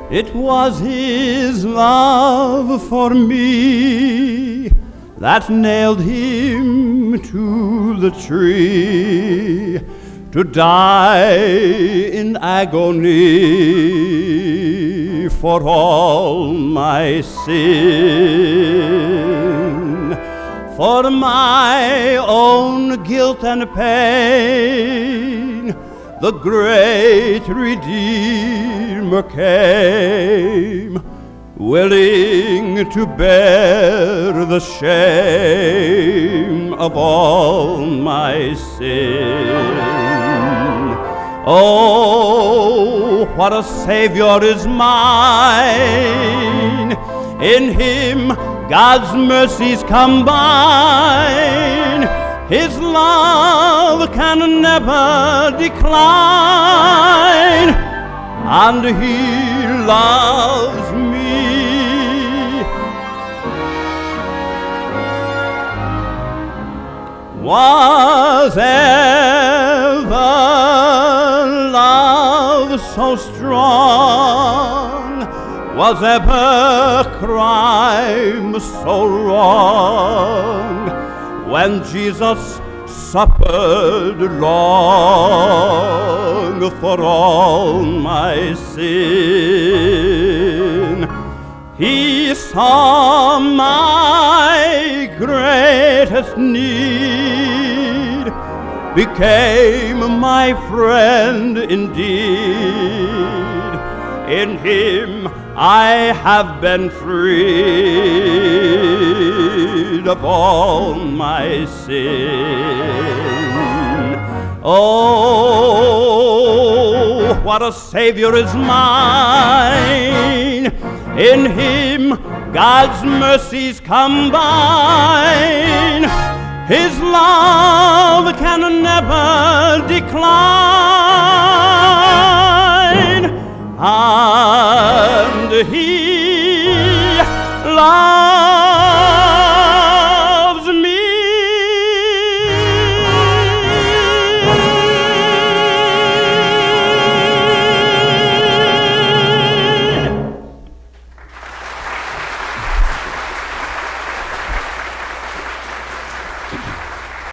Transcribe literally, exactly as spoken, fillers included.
It was his love for me that nailed him to the tree, to die in agony for all my sin. For my own guilt and pain, the great Redeemer came, willing to bear the shame of all my sin. Oh, what a Savior is mine! In him God's mercies combine. His love can never decline, and he loves me. Was ever love so strong? Was ever crime so wrong? When Jesus suffered long for all my sin, he saw my greatest need, became my friend indeed. In him I have been freed of all my sin. Oh, what a Savior is mine! In him God's mercies combine. His love can never decline.